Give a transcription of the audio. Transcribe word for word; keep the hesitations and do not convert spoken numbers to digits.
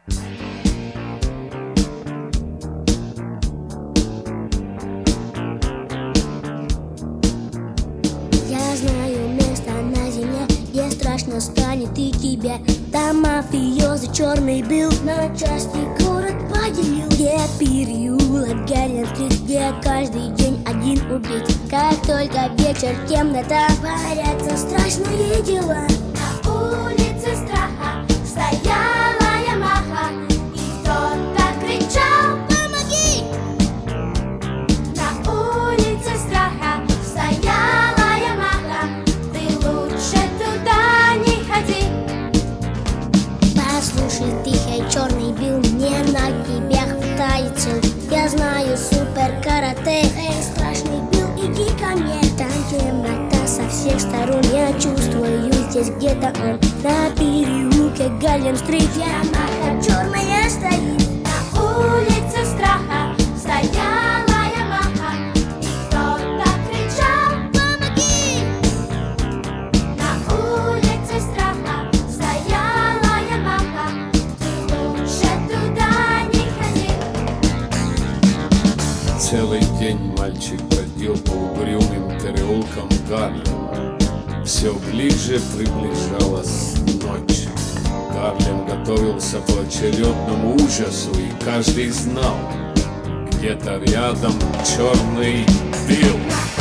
Я знаю место на земле, где страшно станет и тебе. Там мафиозы черный бил, на части город поделил. Где переулок Гарлем-стрит, где каждый день один убит. Как только вечер, темнота, творятся страшные дела. На улице страха стояла Ямаха, и кто-то кричал: помоги! на улице страха стояла Ямаха, ты лучше туда не ходи. Послушай, тихий черный бил, мне на тебя хватает сил. Я знаю супер карате, эй, страшный бил, иди ко мне. Там темнота со всех сторон, я чувствую здесь где-то он. На переулке Гарлем-стрит Ямаха черная стоит. На улице страха стояла Ямаха, и кто-то кричал: Помоги! на улице страха стояла Ямаха, ты лучше туда не ходи. Целый день мальчик бродил по угрюмым переулкам Гарлема. Все ближе приближалась ночь. Гарлем готовился к очередному ужасу, и каждый знал, где-то рядом черный Билл.